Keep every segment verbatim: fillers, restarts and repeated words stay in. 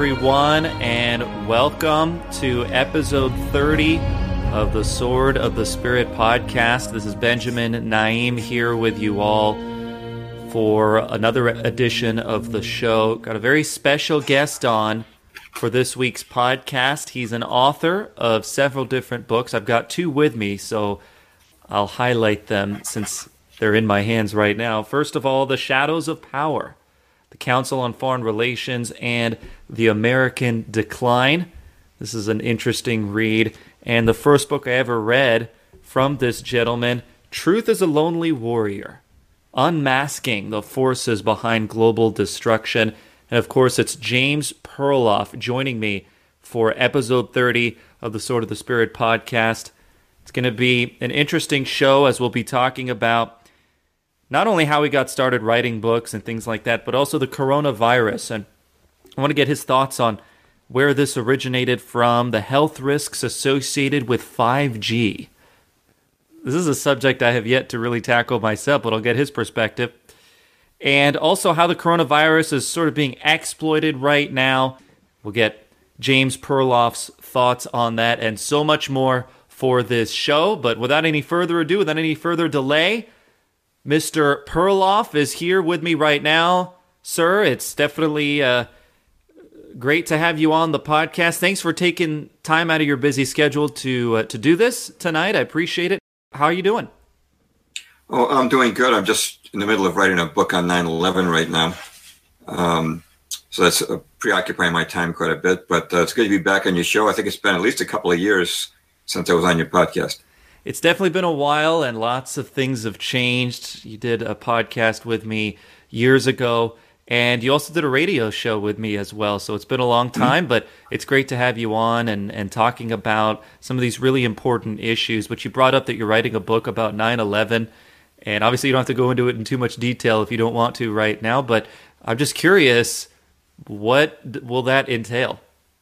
everyone, and welcome to episode thirty of the Sword of the Spirit podcast. This is Benjamin Naim here with you all for another edition of the show. Got a very special guest on for this week's podcast. He's an author of several different books. I've got two with me, so I'll highlight them since they're in my hands right now. First of all, The Shadows of Power, The Council on Foreign Relations, and The American Decline. This is an interesting read, and the first book I ever read from this gentleman, Truth is a Lonely Warrior, Unmasking the Forces Behind Global Destruction. And of course, it's James Perloff joining me for episode thirty of the Sword of the Spirit podcast. It's going to be an interesting show as we'll be talking about not only how he got started writing books and things like that, but also the coronavirus. And I want to get his thoughts on where this originated from, the health risks associated with five G. This is a subject I have yet to really tackle myself, but I'll get his perspective. And also how the coronavirus is sort of being exploited right now. We'll get James Perloff's thoughts on that and so much more for this show. But without any further ado, without any further delay, Mister Perloff is here with me right now. Sir, it's definitely uh, great to have you on the podcast. Thanks for taking time out of your busy schedule to uh, to do this tonight. I appreciate it. How are you doing? Oh, I'm doing good. I'm just in the middle of writing a book on nine eleven right now. Um, so that's uh, preoccupying my time quite a bit. But uh, it's good to be back on your show. I think it's been at least a couple of years since I was on your podcast. It's definitely been a while, and lots of things have changed. You did a podcast with me years ago, and you also did a radio show with me as well. So it's been a long time, mm-hmm. but it's great to have you on and, and talking about some of these really important issues. But you brought up that you're writing a book about nine eleven, and obviously you don't have to go into it in too much detail if you don't want to right now, but I'm just curious, what will that entail?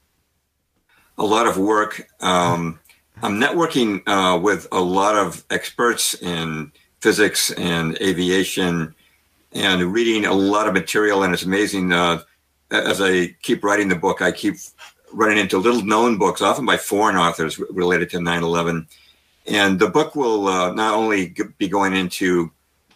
A lot of work. Um I'm networking uh, with a lot of experts in physics and aviation and reading a lot of material. And it's amazing. Uh, as I keep writing the book, I keep running into little known books, often by foreign authors related to nine eleven. And the book will uh, not only be going into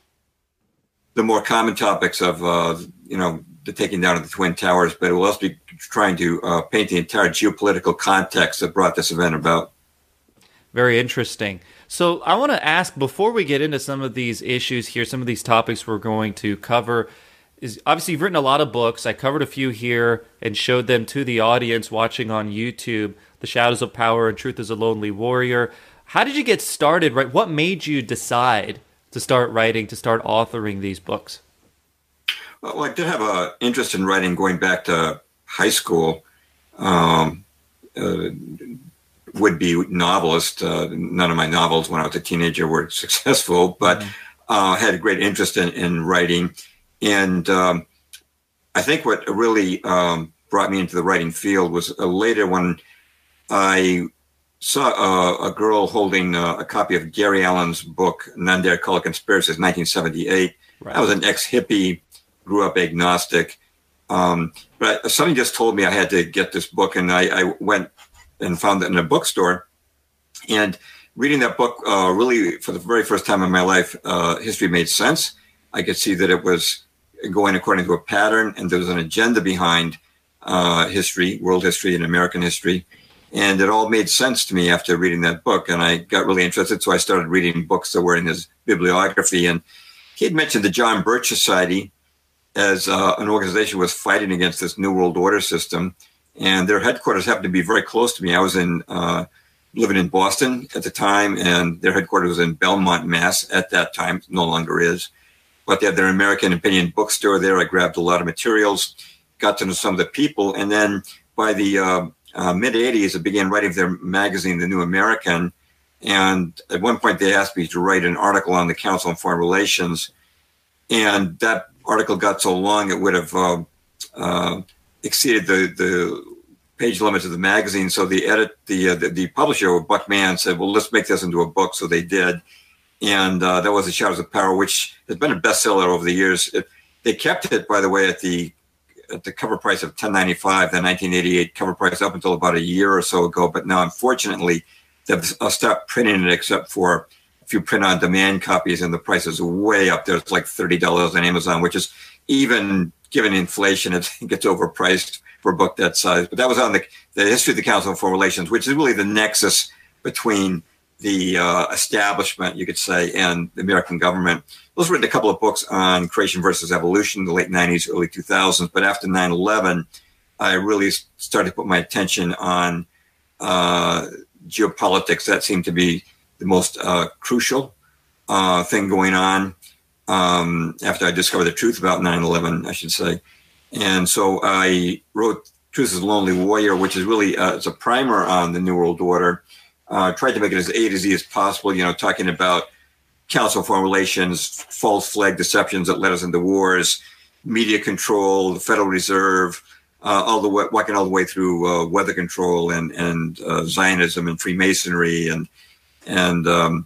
the more common topics of, uh, you know, the taking down of the Twin Towers, but it will also be trying to uh, paint the entire geopolitical context that brought this event about. Very interesting. So I want to ask, before we get into some of these issues here, some of these topics we're going to cover, is obviously you've written a lot of books. I covered a few here and showed them to the audience watching on YouTube, The Shadows of Power and Truth is a Lonely Warrior. How did you get started? Right? What made you decide to start writing, to start authoring these books? Well, I did have an interest in writing going back to high school. Um, uh, would-be novelist. Uh, none of my novels when I was a teenager were successful, but mm-hmm. uh, had a great interest in, in writing. And um, I think what really um, brought me into the writing field was uh, later when I saw uh, a girl holding uh, a copy of Gary Allen's book, None Dare Call It Conspiracy, nineteen seventy-eight. Right. I was an ex-hippie, grew up agnostic. Um, but somebody just told me I had to get this book, and I, I went and found it in a bookstore. And reading that book, uh, really, for the very first time in my life, uh, history made sense. I could see that it was going according to a pattern, and there was an agenda behind uh, history, world history and American history. And it all made sense to me after reading that book, and I got really interested, so I started reading books that were in his bibliography. And he had mentioned the John Birch Society as uh, an organization was fighting against this New World Order system. And their headquarters happened to be very close to me. I was in uh, living in Boston at the time, and their headquarters was in Belmont, Mass. At that time, no longer is. But they had their American Opinion bookstore there. I grabbed a lot of materials, got to know some of the people, and then by the uh, uh, mid-eighties, I began writing for their magazine, The New American. And at one point, they asked me to write an article on the Council on Foreign Relations, and that article got so long it would have uh, uh, exceeded the, the page limits of the magazine. So the edit, the, uh, the the publisher, Buck Mann, said, "Well, let's make this into a book." So they did, and uh, that was The Shadows of Power, which has been a bestseller over the years. It, they kept it, by the way, at the at the cover price of ten ninety-five, the nineteen eighty-eight cover price up until about a year or so ago. But now, unfortunately, they've stopped printing it except for a few print-on-demand copies, and the price is way up there. It's like thirty dollars on Amazon, which is, even given inflation, I think it's overpriced for a book that size. But that was on the, the History of the Council on Foreign Relations, which is really the nexus between the uh, establishment, you could say, and the American government. I was written a couple of books on creation versus evolution in the late nineties, early two thousands. But after nine eleven, I really started to put my attention on uh, geopolitics. That seemed to be the most uh, crucial uh, thing going on um, after I discovered the truth about nine eleven, I should say. And so I wrote Truth is a Lonely Warrior, which is really uh, it's a primer on the New World Order. Uh, tried to make it as A to Z as possible, you know, talking about Council on Foreign Relations, false flag deceptions that led us into wars, media control, the Federal Reserve, uh, all the way, walking all the way through uh, weather control and and uh, Zionism and Freemasonry and and um,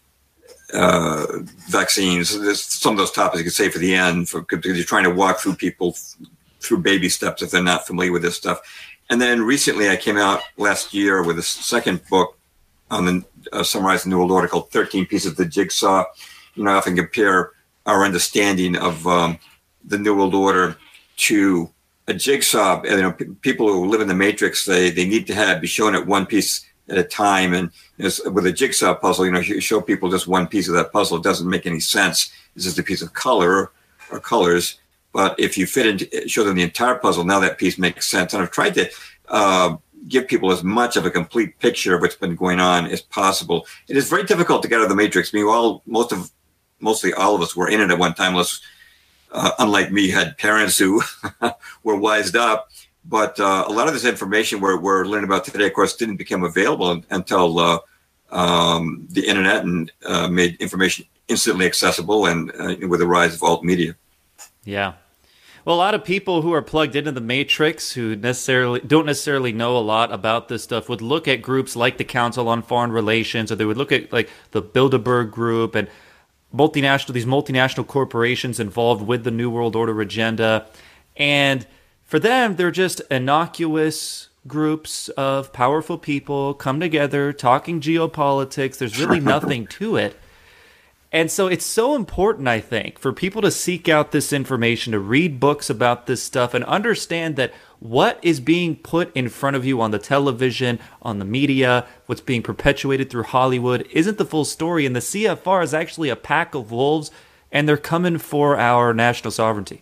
uh, vaccines. There's some of those topics you could say for the end, for, because you're trying to walk through people through baby steps if they're not familiar with this stuff. And then recently, I came out last year with a second book on the uh, summarizing the New World Order called thirteen Pieces of the Jigsaw. You know, I often compare our understanding of um, the New World Order to a jigsaw. You know, p- people who live in the Matrix, they they need to have be shown it one piece at a time. And you know, with a jigsaw puzzle, you know, you show people just one piece of that puzzle. It doesn't make any sense. It's just a piece of color or colors. But if you fit into, show them the entire puzzle, now that piece makes sense. And I've tried to uh, give people as much of a complete picture of what's been going on as possible. It is very difficult to get out of the Matrix. I mean, all, most of, mostly all of us were in it at one time, unless, uh, unlike me, had parents who were wised up. But uh, a lot of this information we're, we're learning about today, of course, didn't become available until uh, um, the internet and uh, made information instantly accessible, and uh, with the rise of alt media. Yeah. Well, a lot of people who are plugged into the Matrix, who necessarily don't necessarily know a lot about this stuff, would look at groups like the Council on Foreign Relations, or they would look at like the Bilderberg Group and multinational these multinational corporations involved with the New World Order agenda. And for them, they're just innocuous groups of powerful people come together, talking geopolitics. There's really nothing to it. And so it's so important, I think, for people to seek out this information, to read books about this stuff, and understand that what is being put in front of you on the television, on the media, what's being perpetuated through Hollywood isn't the full story. And the C F R is actually a pack of wolves, and they're coming for our national sovereignty.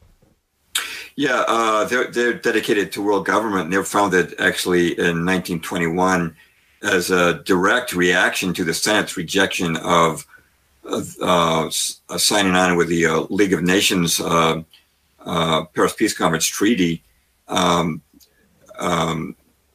Yeah, uh, they're, they're dedicated to world government. They were founded actually in nineteen twenty-one as a direct reaction to the Senate's rejection of Uh, signing on with the uh, League of Nations uh, uh, Paris Peace Conference Treaty, um, um,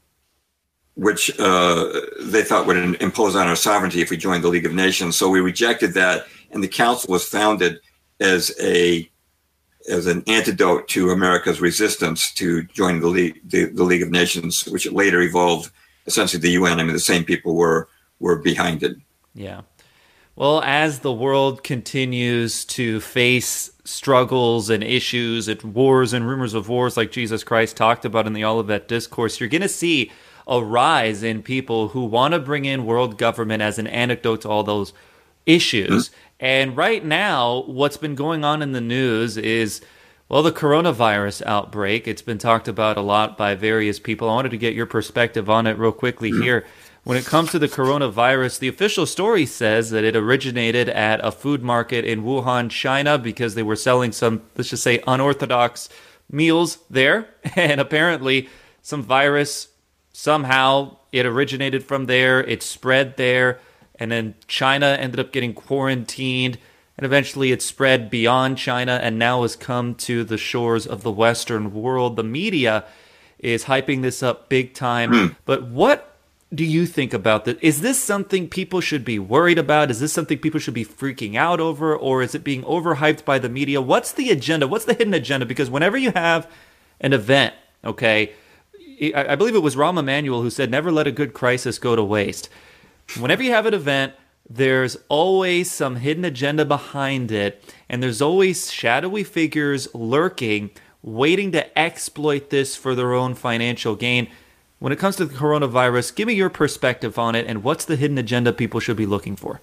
which uh, they thought would impose on our sovereignty if we joined the League of Nations. So we rejected that, and the Council was founded as a as an antidote to America's resistance to joining the League, the, the League of Nations, which later evolved essentially the U N. I mean, the same people were were behind it. Yeah. Well, as the world continues to face struggles and issues and wars and rumors of wars like Jesus Christ talked about in the Olivet Discourse, you're going to see a rise in people who want to bring in world government as an antidote to all those issues. Mm-hmm. And right now, what's been going on in the news is, well, the coronavirus outbreak. It's been talked about a lot by various people. I wanted to get your perspective on it real quickly mm-hmm. here. When it comes to the coronavirus, the official story says that it originated at a food market in Wuhan, China, because they were selling some, let's just say, unorthodox meals there. And apparently some virus, somehow it originated from there, it spread there, and then China ended up getting quarantined, and eventually it spread beyond China and now has come to the shores of the Western world. The media is hyping this up big time. Mm. But what do you think about this? Is this something people should be worried about? Is this something people should be freaking out over? Or is it being overhyped by the media? What's the agenda? What's the hidden agenda? Because whenever you have an event, okay, I believe it was Rahm Emanuel who said, never let a good crisis go to waste. Whenever you have an event, there's always some hidden agenda behind it, and there's always shadowy figures lurking waiting to exploit this for their own financial gain. When it comes to the coronavirus, give me your perspective on it, and what's the hidden agenda people should be looking for?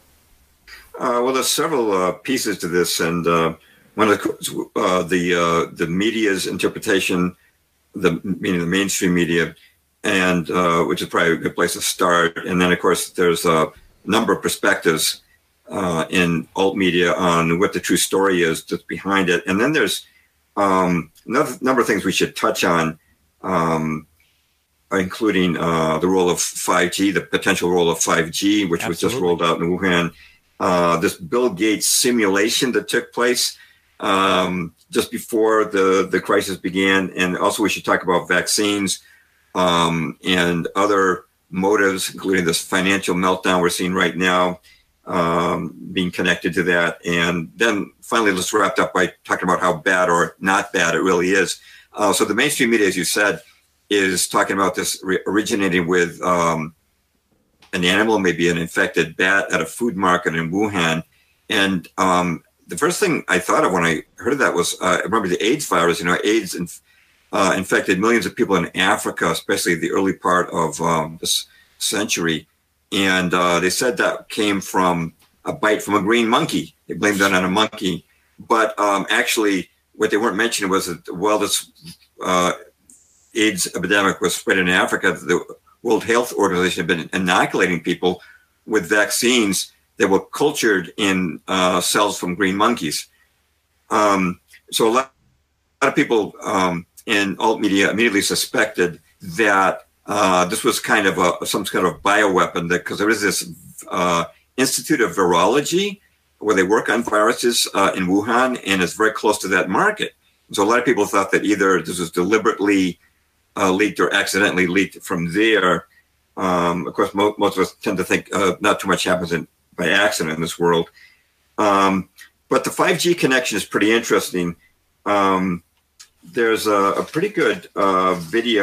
Uh, well, there's several uh, pieces to this, and uh, one of the uh, the, uh, the media's interpretation, the meaning the mainstream media, and uh, which is probably a good place to start. And then, of course, there's a number of perspectives uh, in alt media on what the true story is that's behind it. And then there's um, another number of things we should touch on. Um, including uh, the role of five G, the potential role of five G, which Absolutely. was just rolled out in Wuhan. Uh, this Bill Gates simulation that took place um, just before the, the crisis began. And also we should talk about vaccines um, and other motives, including this financial meltdown we're seeing right now, um, being connected to that. And then finally, let's wrap up by talking about how bad or not bad it really is. Uh, so the mainstream media, as you said, is talking about this re- originating with um, an animal, maybe an infected bat at a food market in Wuhan. And um, the first thing I thought of when I heard of that was, uh, I remember the AIDS virus. You know, AIDS inf- uh, infected millions of people in Africa, especially the early part of um, this century. And uh, they said that came from a bite from a green monkey. They blamed that on a monkey. But um, actually, what they weren't mentioning was that, well, this uh, AIDS epidemic was spread in Africa. The World Health Organization had been inoculating people with vaccines that were cultured in uh, cells from green monkeys. Um, so a lot, a lot of people um, in alt media immediately suspected that uh, this was kind of a, some kind of bioweapon, because there is this uh, Institute of Virology where they work on viruses uh, in Wuhan, and it's very close to that market. So a lot of people thought that either this was deliberately Uh, leaked or accidentally leaked from there. Um, of course, mo- most of us tend to think uh, not too much happens in, by accident in this world. Um, but the five G connection is pretty interesting. Um, there's a, a pretty good uh, video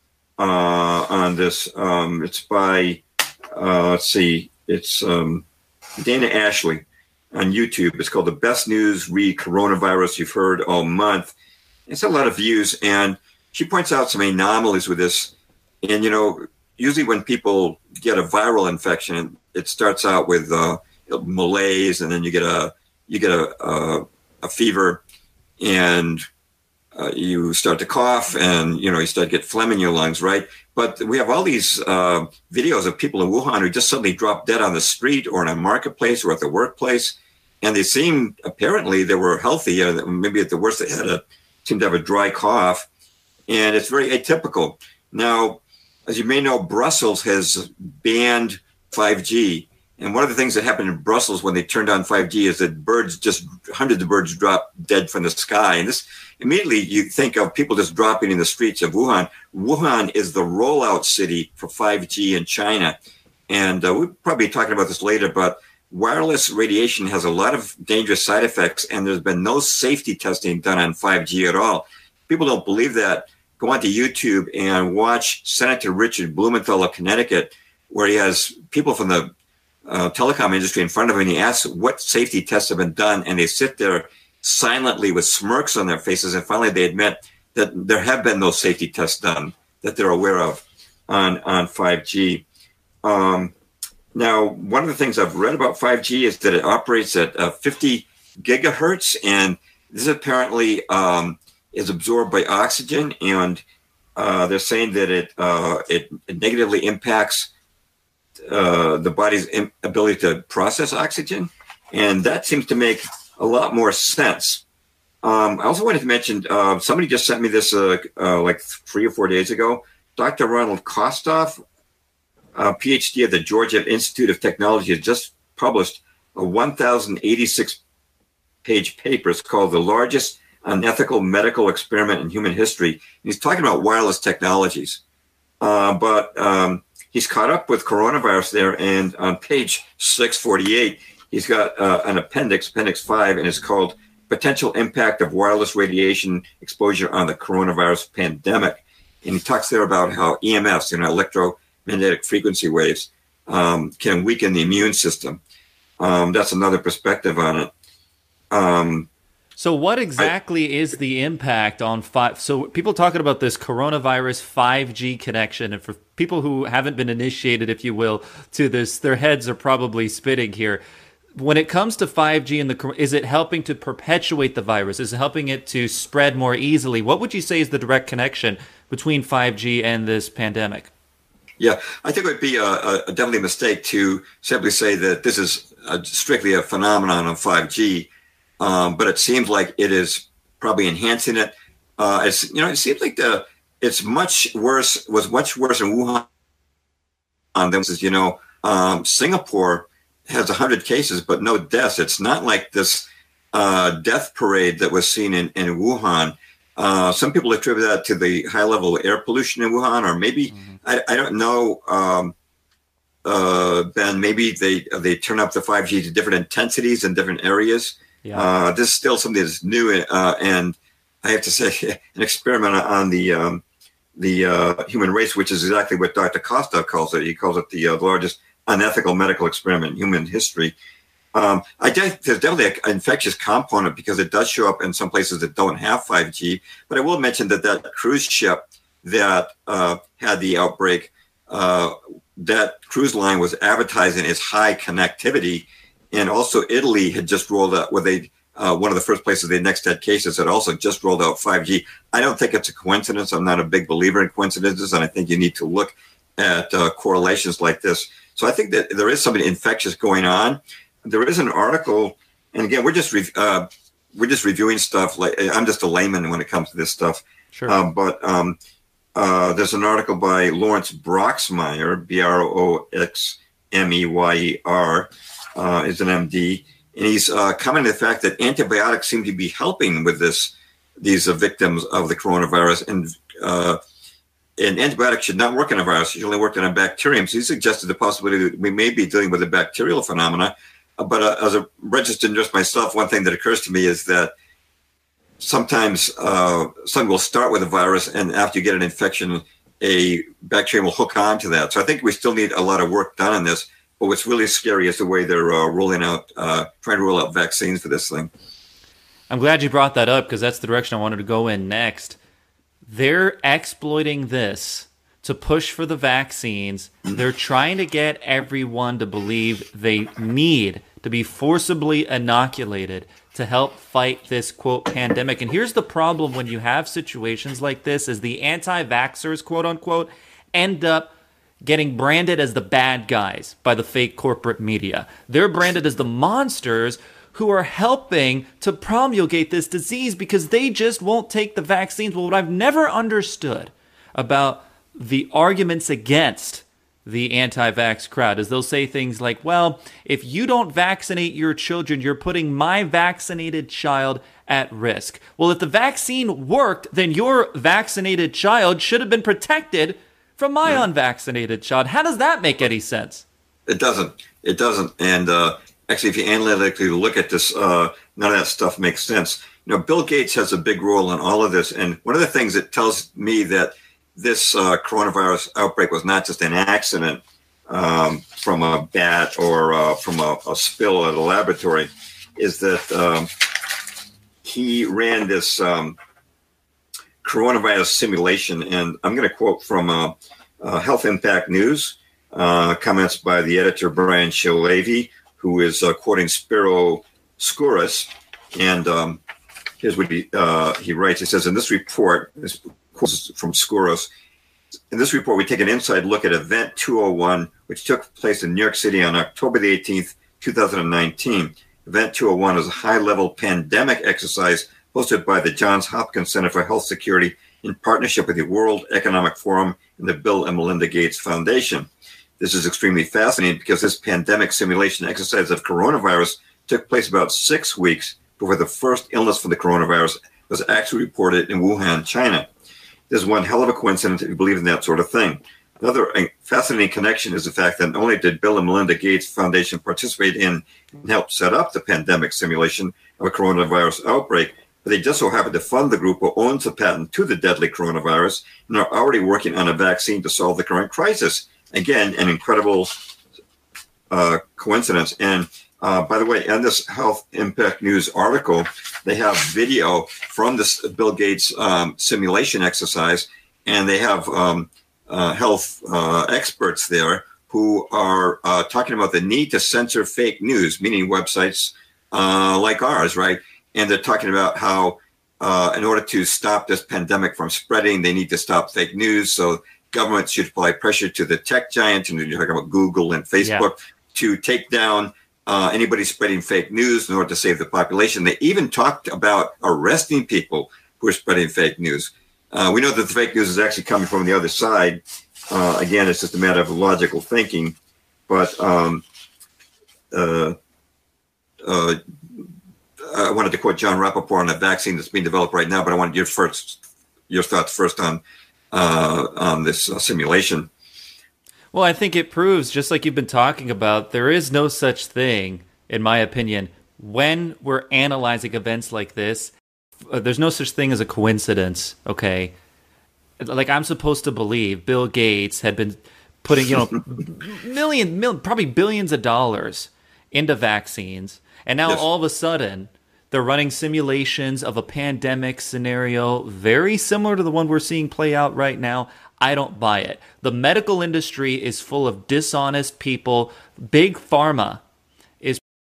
uh, on this. Um, it's by, uh, let's see, it's um, Dana Ashley on YouTube. It's called The Best News Re Coronavirus You've Heard All Month. It's a lot of views, and she points out some anomalies with this. And, you know, usually when people get a viral infection, it starts out with uh, malaise, and then you get a you get a, a, a fever, and uh, you start to cough, and, you know, you start to get phlegm in your lungs, right? But we have all these uh, videos of people in Wuhan who just suddenly drop dead on the street or in a marketplace or at the workplace. And they seem, apparently, they were healthy. Uh, maybe at the worst, they had a, seemed to have a dry cough. And it's very atypical. Now, as you may know, Brussels has banned five G. And one of the things that happened in Brussels when they turned on five G is that birds, just hundreds of birds dropped dead from the sky. And this immediately you think of people just dropping in the streets of Wuhan. Wuhan is the rollout city for five G in China. And uh, we'll probably be talking about this later, but wireless radiation has a lot of dangerous side effects, and there's been no safety testing done on five G at all. People don't believe that. Go onto YouTube and watch Senator Richard Blumenthal of Connecticut, where he has people from the uh, telecom industry in front of him, and he asks what safety tests have been done, and they sit there silently with smirks on their faces, and finally they admit that there have been no safety tests done that they're aware of on, on five G. Um, now, one of the things I've read about five G is that it operates at uh, fifty gigahertz, and this apparently um, is absorbed by oxygen, and uh, they're saying that it, uh, it it negatively impacts uh, the body's in- ability to process oxygen, and that seems to make a lot more sense. Um, I also wanted to mention, uh, somebody just sent me this uh, uh, like three or four days ago. Doctor Ronald Kostoff, uh, P H D at the Georgia Institute of Technology, has just published a one thousand eighty-six page paper. It's called The Largest Unethical Medical Experiment in Human History. And he's talking about wireless technologies. Uh, but um, he's caught up with coronavirus there, and on page six forty-eight, he's got uh, an appendix, appendix five, and it's called Potential Impact of Wireless Radiation Exposure on the Coronavirus Pandemic. And he talks there about how E M Fs, you know, electromagnetic frequency waves, um, can weaken the immune system. Um, that's another perspective on it. Um, So what exactly I, is the impact on five? So people talking about this coronavirus five G connection, and for people who haven't been initiated, if you will, to this, their heads are probably spinning here. When it comes to five G, and the is it helping to perpetuate the virus? Is it helping it to spread more easily? What would you say is the direct connection between five G and this pandemic? Yeah, I think it would be a, a definitely a mistake to simply say that this is a, strictly a phenomenon of five G. Um, but it seems like it is probably enhancing it. Uh, it's you know it seems like the it's much worse was much worse in Wuhan than this. You know, um, Singapore has a hundred cases but no deaths. It's not like this uh, death parade that was seen in in Wuhan. Uh, some people attribute that to the high level of air pollution in Wuhan, or maybe mm-hmm. I, I don't know. Um, uh, Ben, maybe they they turn up the five G to different intensities in different areas. Yeah. Uh, this is still something that's new, uh, and I have to say, an experiment on the um, the uh, human race, which is exactly what Doctor Costa calls it. He calls it the, uh, the largest unethical medical experiment in human history. Um, I think there's definitely an infectious component because it does show up in some places that don't have five G. But I will mention that that cruise ship that uh, had the outbreak, uh, that cruise line was advertising its high connectivity. And also Italy had just rolled out, where they, uh, one of the first places they next had cases had also just rolled out five G. I don't think it's a coincidence. I'm not a big believer in coincidences, and I think you need to look at uh, correlations like this. So I think that there is something infectious going on. There is an article, and again, we're just re- uh, we're just reviewing stuff. Like I'm just a layman when it comes to this stuff. Sure. Um, but um, uh, there's an article by Lawrence Broxmeyer, B R O X M E Y E R. Uh, is an M D, and he's uh, commenting on the fact that antibiotics seem to be helping with this, these uh, victims of the coronavirus, and uh, and antibiotics should not work on a virus; it should only work on a bacterium. So he suggested the possibility that we may be dealing with a bacterial phenomena. Uh, but uh, as a registered nurse myself, one thing that occurs to me is that sometimes uh, something will start with a virus, and after you get an infection, a bacterium will hook on to that. So I think we still need a lot of work done on this. But what's really scary is the way they're uh, rolling out, uh, trying to roll out vaccines for this thing. I'm glad you brought that up because that's the direction I wanted to go in next. They're exploiting this to push for the vaccines. They're trying to get everyone to believe they need to be forcibly inoculated to help fight this, quote, pandemic. And here's the problem when you have situations like this is the anti-vaxxers, quote unquote, end up getting branded as the bad guys by the fake corporate media. They're branded as the monsters who are helping to promulgate this disease because they just won't take the vaccines. Well, what I've never understood about the arguments against the anti-vax crowd is they'll say things like, well, if you don't vaccinate your children, you're putting my vaccinated child at risk. Well, if the vaccine worked, then your vaccinated child should have been protected from my yeah. unvaccinated child. How does that make any sense? It doesn't. It doesn't. And uh, actually, if you analytically look at this, uh, none of that stuff makes sense. You know, Bill Gates has a big role in all of this. And one of the things that tells me that this uh, coronavirus outbreak was not just an accident um, from a bat or uh, from a, a spill at a laboratory is that um, he ran this um, coronavirus simulation. And I'm going to quote from uh, uh, Health Impact News, uh, comments by the editor, Brian Shalevi, who is uh, quoting Spiro Skouras. And um, here's what he, uh, he writes. He says, in this report, this quote from Skouras, in this report, we take an inside look at Event two oh one, which took place in New York City on October the eighteenth, two thousand nineteen. Event two oh one is a high-level pandemic exercise hosted by the Johns Hopkins Center for Health Security in partnership with the World Economic Forum and the Bill and Melinda Gates Foundation. This is extremely fascinating because this pandemic simulation exercise of coronavirus took place about six weeks before the first illness from the coronavirus was actually reported in Wuhan, China. This is one hell of a coincidence if you believe in that sort of thing. Another fascinating connection is the fact that not only did Bill and Melinda Gates Foundation participate in and help set up the pandemic simulation of a coronavirus outbreak, but they just so happened to fund the group who owns the patent to the deadly coronavirus and are already working on a vaccine to solve the current crisis. Again, an incredible uh, coincidence. And Uh, by the way, in this Health Impact News article, they have video from this Bill Gates um, simulation exercise, and they have um, uh, health uh, experts there who are uh, talking about the need to censor fake news, meaning websites uh, like ours, right? And they're talking about how uh, in order to stop this pandemic from spreading, they need to stop fake news. So governments should apply pressure to the tech giants, and you're talking about Google and Facebook, yeah. to take down Uh, anybody spreading fake news in order to save the population. They even talked about arresting people who are spreading fake news. Uh, we know that the fake news is actually coming from the other side. Uh, again, it's just a matter of logical thinking. But um, uh, uh, I wanted to quote John Rappaport on a vaccine that's being developed right now, but I wanted your first, your thoughts first on uh, on this uh, simulation. Well, I think it proves, just like you've been talking about, there is no such thing, in my opinion, when we're analyzing events like this. Uh, there's no such thing as a coincidence, okay? Like, I'm supposed to believe Bill Gates had been putting, you know, million, million, probably billions of dollars into vaccines, and now yes. all of a sudden they're running simulations of a pandemic scenario very similar to the one we're seeing play out right now. I don't buy it. The medical industry is full of dishonest people. Big Pharma is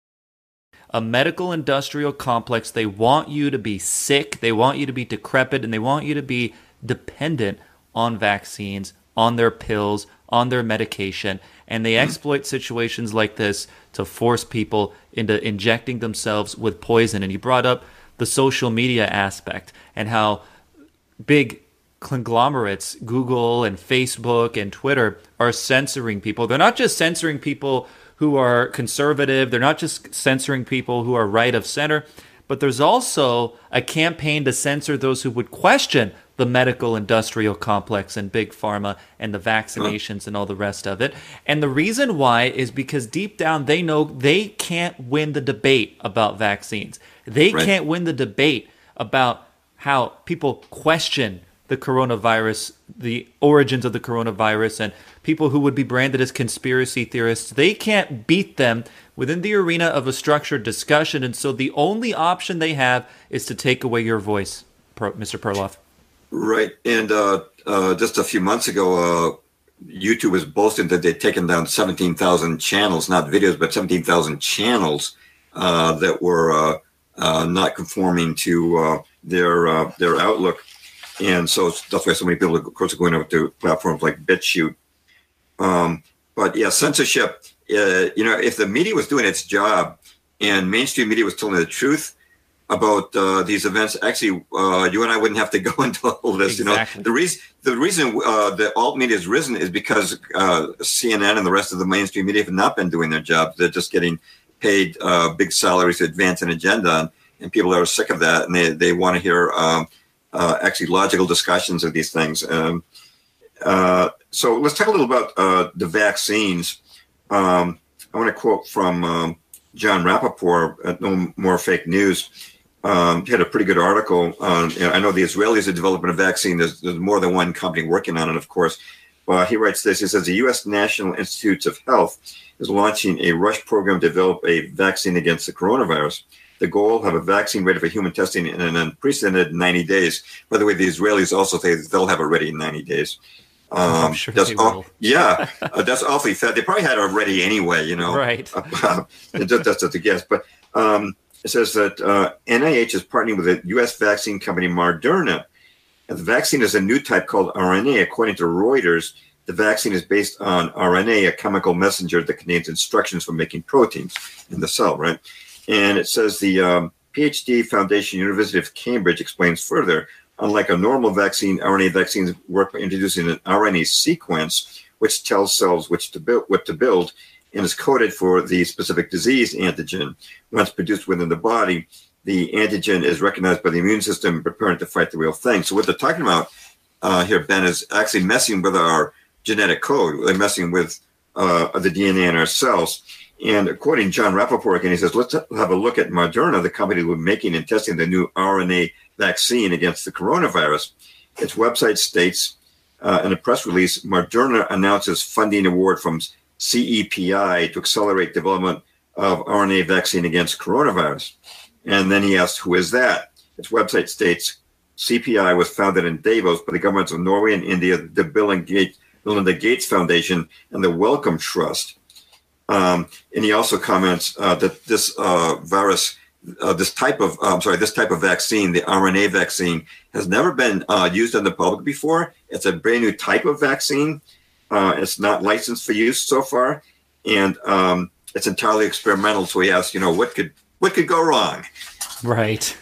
a medical industrial complex. They want you to be sick. They want you to be decrepit, and they want you to be dependent on vaccines, on their pills, on their medication. And they exploit situations like this to force people into injecting themselves with poison. And you brought up the social media aspect and how big conglomerates, Google and Facebook and Twitter, are censoring people. They're not just censoring people who are conservative. They're not just censoring people who are right of center, but there's also a campaign to censor those who would question the medical industrial complex and Big Pharma and the vaccinations and all the rest of it. And the reason why is because deep down they know they can't win the debate about vaccines. They right. can't win the debate about how people question the coronavirus, the origins of the coronavirus, and people who would be branded as conspiracy theorists. They can't beat them within the arena of a structured discussion, and so the only option they have is to take away your voice, Mister Perloff. Right, and uh, uh, just a few months ago, uh, YouTube was boasting that they'd taken down seventeen thousand channels, not videos, but seventeen thousand channels uh, that were uh, uh, not conforming to uh, their uh, their outlook. And so that's why so many people, of course, are going over to platforms like BitChute. Um, but yeah, censorship, uh, you know, if the media was doing its job and mainstream media was telling the truth about uh, these events, actually, uh, you and I wouldn't have to go into all this. Exactly. You know, the reason the reason uh, the alt media has risen is because uh, C N N and the rest of the mainstream media have not been doing their job. They're just getting paid uh, big salaries to advance an agenda, and, and people are sick of that, and they, they want to hear um, Uh, actually logical discussions of these things. Um, uh, so let's talk a little about uh, the vaccines. Um, I want to quote from um, John Rappaport at No More Fake News. Um, he had a pretty good article on, you know, I know the Israelis are developing a vaccine. There's, there's more than one company working on it, of course. But he writes this. He says, the U S National Institutes of Health is launching a rush program to develop a vaccine against the coronavirus. The goal, have a vaccine ready for human testing in an unprecedented ninety days. By the way, the Israelis also say they'll have it ready in ninety days. Um, I'm sure that's they all, will. Yeah, uh, that's awfully fat. They probably had it ready anyway, you know. Right. Uh, that's just a guess. But um, it says that uh, N I H is partnering with a U S vaccine company, Moderna. And the vaccine is a new type called R N A. According to Reuters, the vaccine is based on R N A, a chemical messenger that contains instructions for making proteins in the cell, right? And it says the um, PhD Foundation, University of Cambridge, explains further, unlike a normal vaccine, R N A vaccines work by introducing an R N A sequence, which tells cells which to build, what to build, and is coded for the specific disease antigen. Once produced within the body, the antigen is recognized by the immune system, preparing to fight the real thing. So what they're talking about uh, here, Ben, is actually messing with our genetic code. They're messing with uh, the D N A in our cells. And according to John Rappaport, again, he says, let's have a look at Moderna, the company who are making and testing the new R N A vaccine against the coronavirus. Its website states uh, in a press release, Moderna announces funding award from C E P I to accelerate development of R N A vaccine against coronavirus. And then he asked, who is that? Its website states, C P I was founded in Davos by the governments of Norway and India, the Bill and Gates, Bill and the Gates Foundation, and the Wellcome Trust. Um, and he also comments uh, that this uh, virus, uh, this type of, uh, I'm sorry, this type of vaccine, the R N A vaccine, has never been uh, used in the public before. It's a brand new type of vaccine. Uh, it's not licensed for use so far, and um, it's entirely experimental. So he asked, you know, what could what could go wrong? Right.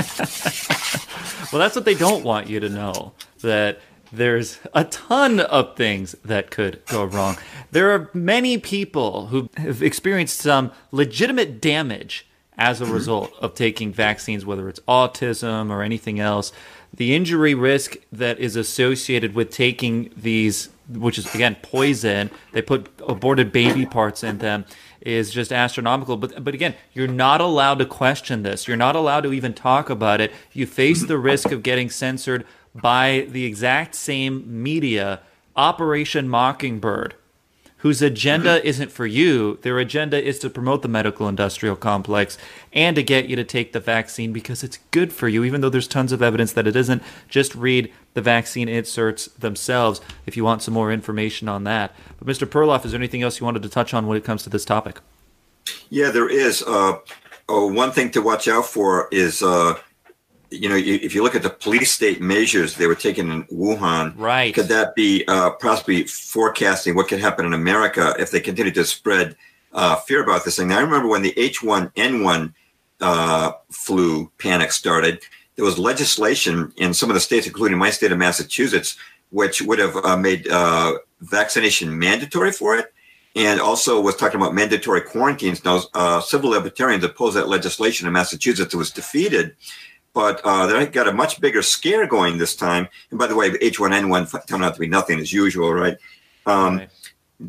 Well, that's what they don't want you to know, that there's a ton of things that could go wrong. There are many people who have experienced some legitimate damage as a mm-hmm. result of taking vaccines, whether it's autism or anything else. The injury risk that is associated with taking these, which is, again, poison, they put aborted baby parts in them, is just astronomical. But but again, you're not allowed to question this. You're not allowed to even talk about it. You face the risk of getting censored by the exact same media, Operation Mockingbird, whose agenda isn't for you. Their agenda is to promote the medical industrial complex and to get you to take the vaccine because it's good for you, even though there's tons of evidence that it isn't. Just read the vaccine inserts themselves if you want some more information on that. But Mister Perloff, is there anything else you wanted to touch on when it comes to this topic? Yeah, there is. Uh, oh, one thing to watch out for is, uh, you know, if you look at the police state measures they were taking in Wuhan, right? Could that be uh, possibly forecasting what could happen in America if they continue to spread uh, fear about this thing? Now, I remember when the H one N one uh, flu panic started, there was legislation in some of the states, including my state of Massachusetts, which would have uh, made uh, vaccination mandatory for it, and also was talking about mandatory quarantines. Now, uh, civil libertarians opposed that legislation in Massachusetts. It was defeated. But uh, they got a much bigger scare going this time. And by the way, H one N one turned out to be nothing as usual, right? Um, right.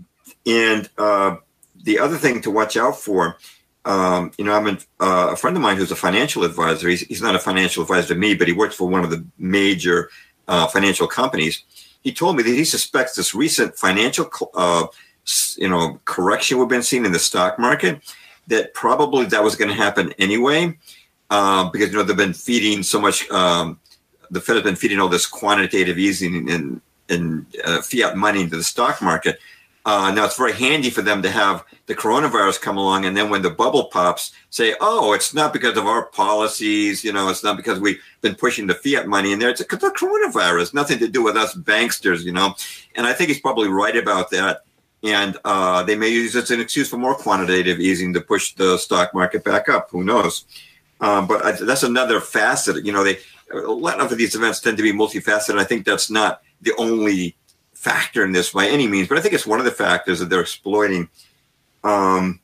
And uh, the other thing to watch out for, um, you know, I'm an, uh, a friend of mine who's a financial advisor. He's, he's not a financial advisor to me, but he works for one of the major uh, financial companies. He told me that he suspects this recent financial, uh, you know, correction we've been seeing in the stock market, that probably that was going to happen anyway. Um, because, you know, they've been feeding so much, um, the Fed has been feeding all this quantitative easing and, and uh, fiat money into the stock market. Uh, now, it's very handy for them to have the coronavirus come along. And then when the bubble pops, say, oh, it's not because of our policies. You know, it's not because we've been pushing the fiat money in there. It's because of the coronavirus, nothing to do with us banksters, you know. And I think he's probably right about that. And uh, they may use it as an excuse for more quantitative easing to push the stock market back up. Who knows? Um, but I, that's another facet. You know, they a lot of these events tend to be multifaceted. I think that's not the only factor in this by any means, but I think it's one of the factors that they're exploiting. Um,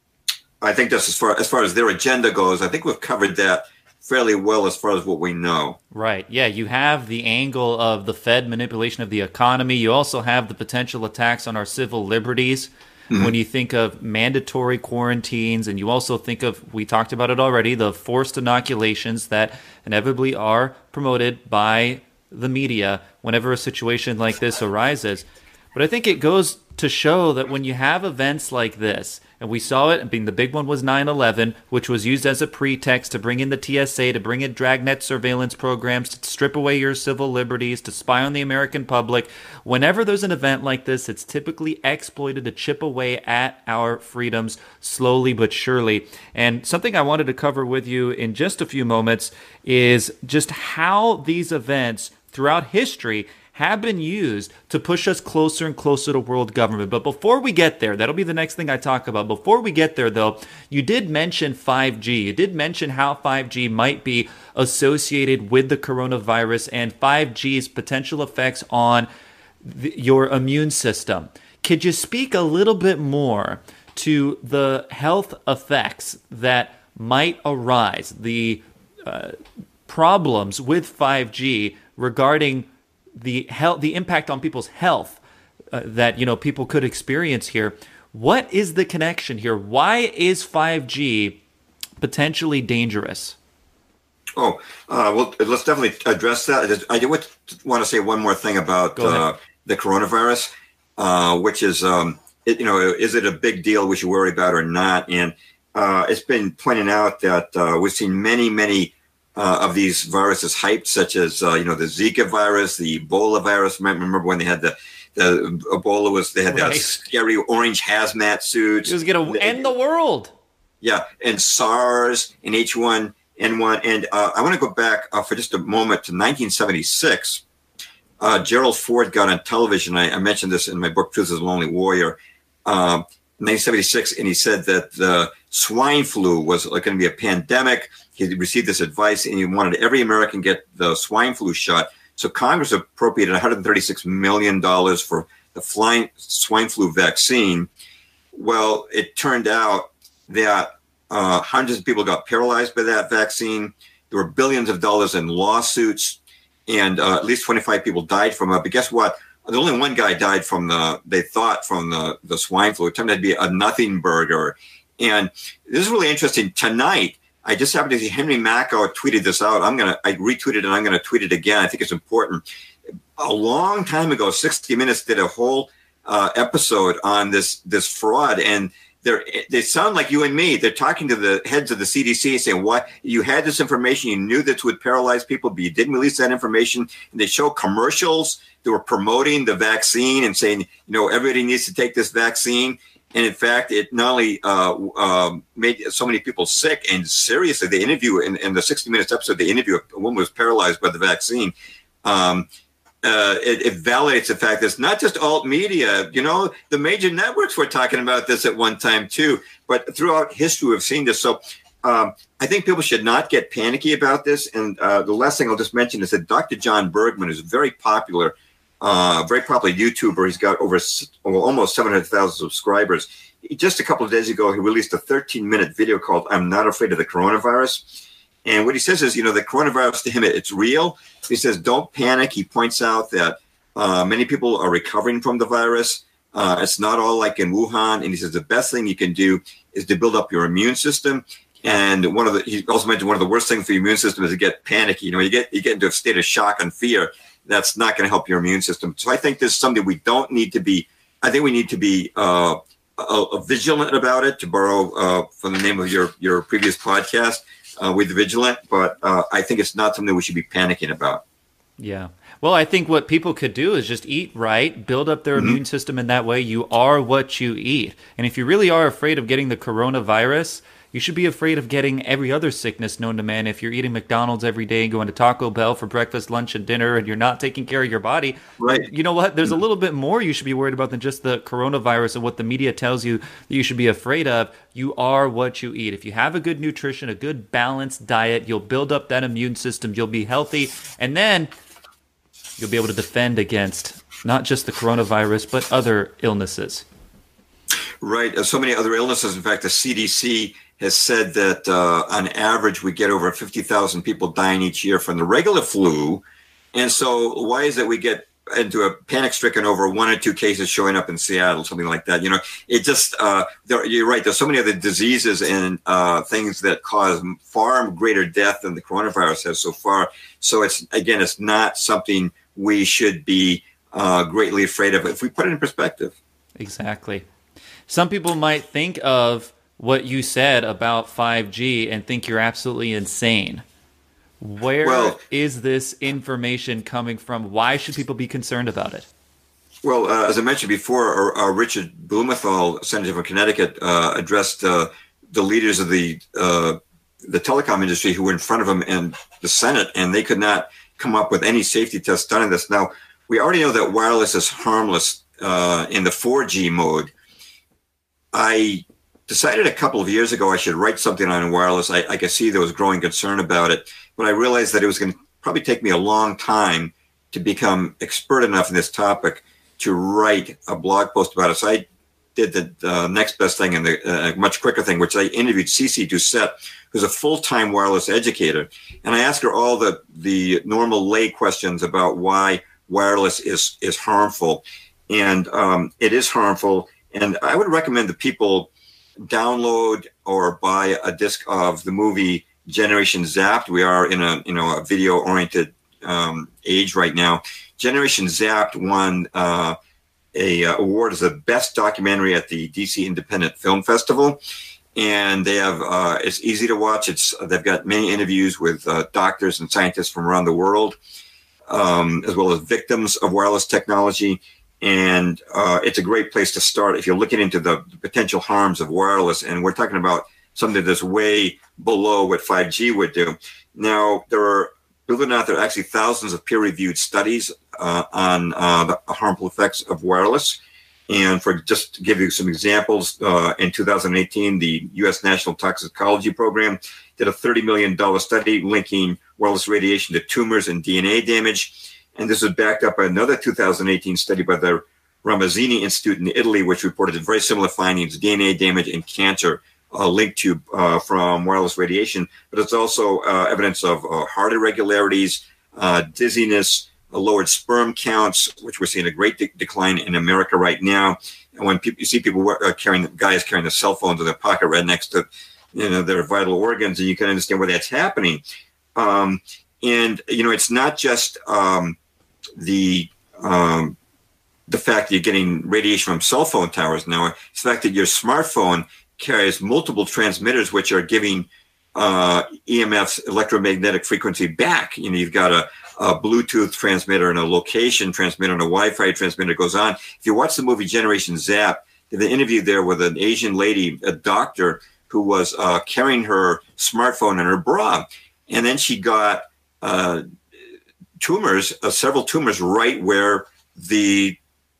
I think that's as far as far as their agenda goes. I think we've covered that fairly well as far as what we know. Right. Yeah, you have the angle of the Fed manipulation of the economy. You also have the potential attacks on our civil liberties. Mm-hmm. When you think of mandatory quarantines, and you also think of, we talked about it already, the forced inoculations that inevitably are promoted by the media whenever a situation like this arises. But I think it goes to show that when you have events like this, and we saw it, I mean, the big one was nine eleven, which was used as a pretext to bring in the T S A, to bring in dragnet surveillance programs, to strip away your civil liberties, to spy on the American public. Whenever there's an event like this, it's typically exploited to chip away at our freedoms slowly but surely. And something I wanted to cover with you in just a few moments is just how these events throughout history have been used to push us closer and closer to world government. But before we get there, that'll be the next thing I talk about. Before we get there, though, you did mention five G. You did mention how five G might be associated with the coronavirus and five G's potential effects on the, your immune system. Could you speak a little bit more to the health effects that might arise, the uh, problems with five G regarding the health, the impact on people's health uh, that, you know, people could experience here? What is the connection here? Why is five G potentially dangerous? Oh, uh, well, let's definitely address that. I do want to say one more thing about uh, the coronavirus, uh, which is um, it, you know, is it a big deal we should worry about or not? And uh, it's been pointed out that uh, we've seen many, many uh, of these viruses hyped, such as, uh, you know, the Zika virus, the Ebola virus. Remember when they had the, the Ebola was, they had right. that scary orange hazmat suits. It was going to end the world. Yeah, and SARS and H one N one. And uh, I want to go back uh, for just a moment to nineteen seventy-six. Uh, Gerald Ford got on television. I, I mentioned this in my book, Truth is a Lonely Warrior, um, nineteen seventy-six, and he said that the swine flu was like going to be a pandemic. He received this advice, and he wanted every American get the swine flu shot. So Congress appropriated one hundred thirty-six million dollars for the flying, swine flu vaccine. Well, it turned out that uh, hundreds of people got paralyzed by that vaccine. There were billions of dollars in lawsuits, and uh, at least twenty-five people died from it. But guess what? The only one guy died from the, they thought, from the, the swine flu. It turned out to be a nothing burger. And this is really interesting. Tonight, I just happened to see Henry Macko tweeted this out. I'm going to, I retweeted it and I'm going to tweet it again. I think it's important. A long time ago, sixty minutes did a whole uh, episode on this, this fraud. And They're, they sound like you and me. They're talking to the heads of the C D C saying, what, you had this information, you knew this would paralyze people, but you didn't release that information. And they show commercials that were promoting the vaccine and saying, you know, everybody needs to take this vaccine. And in fact, it not only uh, uh, made so many people sick, and seriously, they interview in, in the sixty minutes episode, they interview a woman who was paralyzed by the vaccine. Um, Uh, it, it validates the fact that it's not just alt media. You know, the major networks were talking about this at one time too. But throughout history, we've seen this. So um, I think people should not get panicky about this. And uh, the last thing I'll just mention is that Doctor John Bergman is very popular, uh, very popular YouTuber. He's got over well, almost seven hundred thousand subscribers. He, just a couple of days ago, he released a thirteen minute video called "I'm Not Afraid of the Coronavirus." And what he says is, you know, the coronavirus to him, it's real. He says, don't panic. He points out that uh, many people are recovering from the virus. Uh, it's not all like in Wuhan. And he says the best thing you can do is to build up your immune system. And one of the, he also mentioned one of the worst things for your immune system is to get panicky. You know, you get, you get into a state of shock and fear. That's not going to help your immune system. So I think this is something we don't need to be, I think we need to be uh, uh, vigilant about it, to borrow uh, from the name of your, your previous podcast. Uh, with the vigilant, but uh, I think it's not something we should be panicking about. Yeah. Well, I think what people could do is just eat right, build up their mm-hmm. immune system in that way. You are what you eat. And if you really are afraid of getting the coronavirus, you should be afraid of getting every other sickness known to man. If you're eating McDonald's every day, going to Taco Bell for breakfast, lunch, and dinner, and you're not taking care of your body, right? You know what? There's a little bit more you should be worried about than just the coronavirus and what the media tells you that you should be afraid of. You are what you eat. If you have a good nutrition, a good balanced diet, you'll build up that immune system. You'll be healthy, and then you'll be able to defend against not just the coronavirus, but other illnesses. Right. So many other illnesses. In fact, the C D C has said that uh, on average we get over fifty thousand people dying each year from the regular flu. And so why is it we get into a panic stricken over one or two cases showing up in Seattle, something like that? You know, it just, uh, there, you're right. There's so many other diseases and uh, things that cause far greater death than the coronavirus has so far. So it's, again, it's not something we should be uh, greatly afraid of if we put it in perspective. Exactly. Some people might think of what you said about five G and think you're absolutely insane. Where well, is this information coming from? Why should people be concerned about it? Well, uh, as I mentioned before, uh, uh, Richard Blumenthal, Senator from Connecticut, uh, addressed uh, the leaders of the uh, the telecom industry who were in front of him in the Senate, and they could not come up with any safety tests done on this. Now, we already know that wireless is harmless uh, in the four G mode. I decided a couple of years ago I should write something on wireless. I, I could see there was growing concern about it, but I realized that it was going to probably take me a long time to become expert enough in this topic to write a blog post about it. So I did the uh, next best thing and the uh, much quicker thing, which I interviewed Cece Doucette, who's a full-time wireless educator. And I asked her all the, the normal lay questions about why wireless is, is harmful. And um, it is harmful. And I would recommend that people download or buy a disc of the movie Generation Zapped. We are in a, you know, a video-oriented um, age right now. Generation Zapped won uh, a uh, award as the best documentary at the D C Independent Film Festival. And they have uh, it's easy to watch. It's they've got many interviews with uh, doctors and scientists from around the world, um, as well as victims of wireless technology. And uh, it's a great place to start if you're looking into the potential harms of wireless. And we're talking about something that's way below what five G would do. Now, there are, believe it or not, there are actually thousands of peer-reviewed studies uh, on uh, the harmful effects of wireless. And for just to give you some examples, uh, in two thousand eighteen, the U S National Toxicology Program did a thirty million dollars study linking wireless radiation to tumors and D N A damage. And this was backed up by another two thousand eighteen study by the Ramazzini Institute in Italy, which reported very similar findings, D N A damage and cancer uh, linked to uh, from wireless radiation. But it's also uh, evidence of uh, heart irregularities, uh, dizziness, uh, lowered sperm counts, which we're seeing a great de- decline in America right now. And when people, you see people uh, carrying, guys carrying their cell phones in their pocket right next to, you know, their vital organs, and you can understand where that's happening. Um, and, you know, it's not just um, the um, the fact that you're getting radiation from cell phone towers now. It's the fact that your smartphone carries multiple transmitters, which are giving uh, E M F's electromagnetic frequency back. You know, you've got a, a Bluetooth transmitter and a location transmitter and a Wi-Fi transmitter goes on. If you watch the movie Generation Zap, there's an interview there with an Asian lady, a doctor, who was uh, carrying her smartphone in her bra. And then she got uh, tumors, uh, several tumors right where the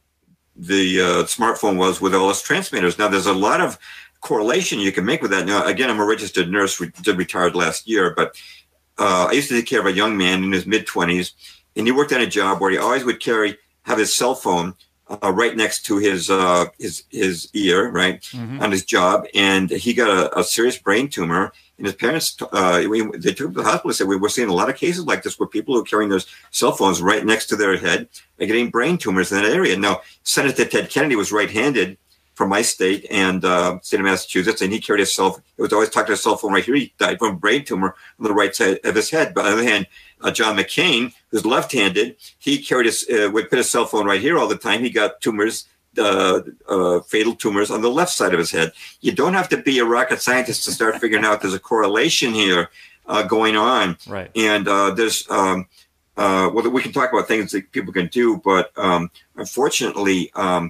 the uh, smartphone was with all its transmitters. Now, there's a lot of correlation you can make with that. Now, again, I'm a registered nurse, re- retired last year, but uh, I used to take care of a young man in his mid-twenties, and he worked on a job where he always would carry, have his cell phone uh, right next to his uh, his his ear, right, mm-hmm. on his job, and he got a, a serious brain tumor. And his parents, uh, we, they took him to the hospital and said, we were seeing a lot of cases like this where people who are carrying their cell phones right next to their head are getting brain tumors in that area. Now, Senator Ted Kennedy was right-handed from my state and uh, state of Massachusetts, and he carried his cell phone. He was always talking to his cell phone right here. He died from a brain tumor on the right side of his head. But on the other hand, uh, John McCain, who's left-handed, he carried his, uh, would put his cell phone right here all the time. He got tumors Uh, uh, fatal tumors on the left side of his head. You don't have to be a rocket scientist to start figuring out there's a correlation here uh, going on. Right. And uh, there's, um, uh, well, we can talk about things that people can do, but um, unfortunately, um,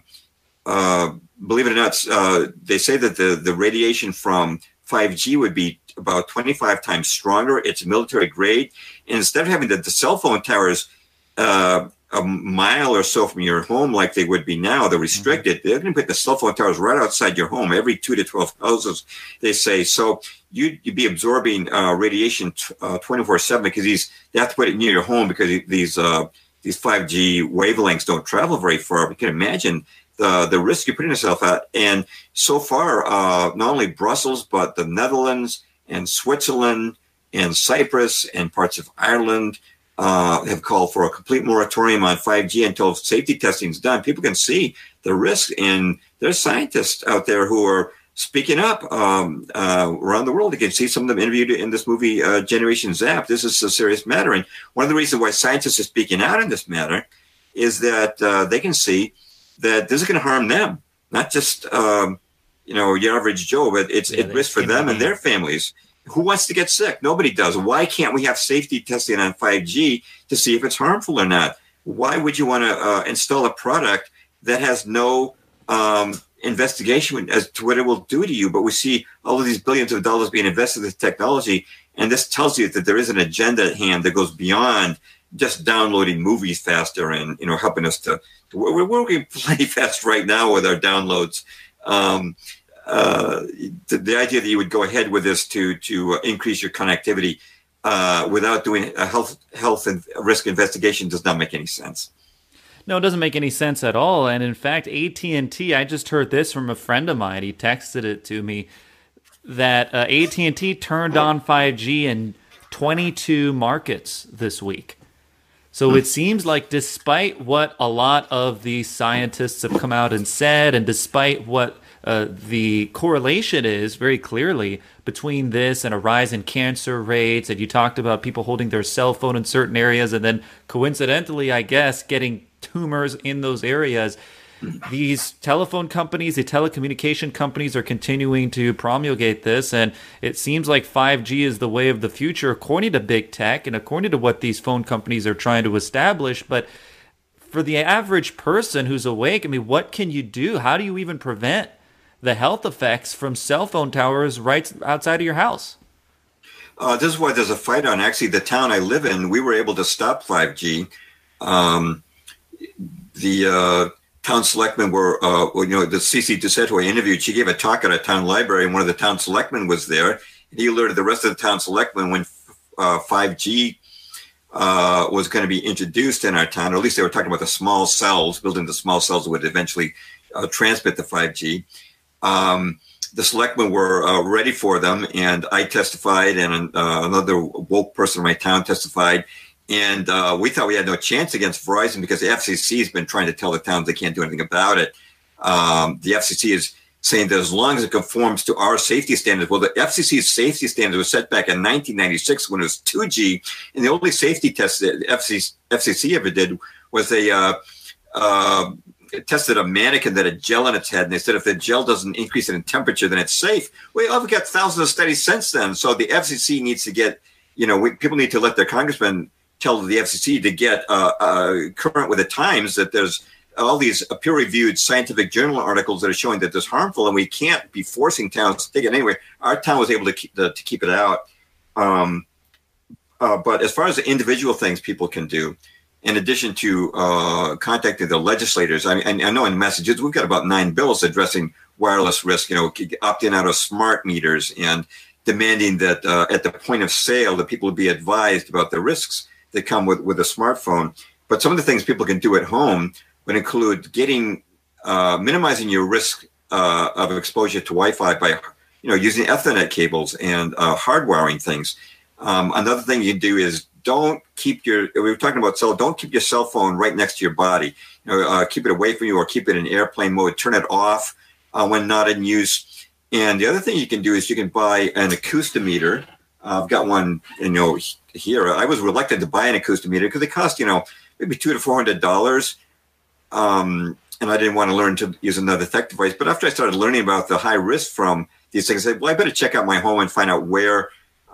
uh, believe it or not, uh, they say that the, the radiation from five G would be about twenty-five times stronger. It's military grade. And instead of having the, the cell phone towers uh, a mile or so from your home, like they would be now, they're restricted. Mm-hmm. They're going to put the cell phone towers right outside your home, every two to twelve houses, they say. So you'd, you'd be absorbing uh, radiation t- uh, twenty-four seven because these, they have to put it near your home because these uh, these five G wavelengths don't travel very far. You can imagine the the risk you're putting yourself at. And so far, uh, not only Brussels, but the Netherlands and Switzerland and Cyprus and parts of Ireland Uh, have called for a complete moratorium on five G until safety testing is done. People can see the risk, and there's scientists out there who are speaking up um, uh, around the world. You can see some of them interviewed in this movie, uh, Generation Zap. This is a serious matter, and one of the reasons why scientists are speaking out in this matter is that uh, they can see that this is going to harm them, not just um, you know your average Joe, but it's yeah, at risk for them and their families. Who wants to get sick? Nobody does. Why can't we have safety testing on five G to see if it's harmful or not? Why would you want to uh, install a product that has no um, investigation as to what it will do to you? But we see all of these billions of dollars being invested in this technology, and this tells you that there is an agenda at hand that goes beyond just downloading movies faster and you know helping us to. to we're working plenty fast right now with our downloads. Um, Uh, the, the idea that you would go ahead with this to to uh, increase your connectivity uh, without doing a health health and risk investigation does not make any sense. No, it doesn't make any sense at all. And in fact, A T and T, I just heard this from a friend of mine. He texted it to me that uh, A T and T turned on five G in twenty-two markets this week. So hmm. it seems like despite what a lot of these scientists have come out and said, and despite what Uh, the correlation is very clearly between this and a rise in cancer rates. And you talked about people holding their cell phone in certain areas and then coincidentally, I guess, getting tumors in those areas. these telephone companies, the telecommunication companies are continuing to promulgate this, and it seems like five G is the way of the future, according to big tech and according to what these phone companies are trying to establish. But for the average person who's awake, I mean, what can you do? How do you even prevent the health effects from cell phone towers right outside of your house? Uh, this is why there's a fight on. Actually, the town I live in, we were able to stop five G. Um, the uh, town selectmen were, uh, you know, the C C Doucette who I interviewed, she gave a talk at a town library, and one of the town selectmen was there. And he alerted the rest of the town selectmen when uh, five G uh, was going to be introduced in our town, or at least they were talking about the small cells, building the small cells that would eventually uh, transmit the five G. Um, the selectmen were uh, ready for them, and I testified, and uh, another woke person in my town testified. And uh, we thought we had no chance against Verizon because the F C C has been trying to tell the towns they can't do anything about it. Um, the F C C is saying that as long as it conforms to our safety standards, well, the F C C's safety standards were set back in nineteen ninety-six when it was two G, and the only safety test that the F C C ever did was they uh, uh, tested a mannequin that had gel in its head, and they said if the gel doesn't increase it in temperature, then it's safe. Well, we've got thousands of studies since then, so the F C C needs to get, you know, we, people need to let their congressmen tell the F C C to get uh, uh, current with the times, that there's all these peer-reviewed scientific journal articles that are showing that this is harmful, and we can't be forcing towns to take it anyway. Our town was able to keep, the, to keep it out. Um, uh, but as far as the individual things people can do, in addition to uh, contacting the legislators, I, I know in Massachusetts we've got about nine bills addressing wireless risk, you know, opting out of smart meters and demanding that uh, at the point of sale that people be advised about the risks that come with, with a smartphone. But some of the things people can do at home would include getting, uh, minimizing your risk uh, of exposure to Wi-Fi by, you know, using Ethernet cables and uh, hardwiring things. Um, another thing you can do is don't keep your, we were talking about cell, don't keep your cell phone right next to your body. You know, uh, keep it away from you or keep it in airplane mode, turn it off uh, when not in use. And the other thing you can do is you can buy an acoustimeter. Uh, I've got one, you know, here. I was reluctant to buy an acoustimeter because they cost, you know, maybe two to four hundred dollars, um, and I didn't want to learn to use another tech device. But after I started learning about the high risk from these things, I said, well, I better check out my home and find out where